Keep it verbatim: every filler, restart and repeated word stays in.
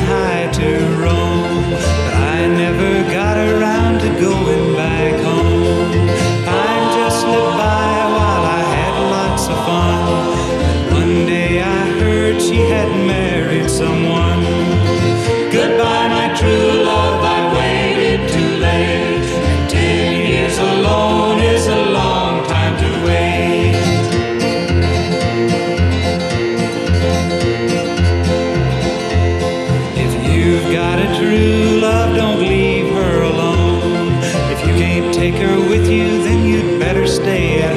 high to roam, but I never got around to going back home. Time just slipped by while I had lots of fun, and one day I heard she had married someone. Goodbye, my true love, I waited too late, and ten years alone is a long time to wait. If you've got a true love, don't leave her alone. If you can't take her with you, then you'd better stay at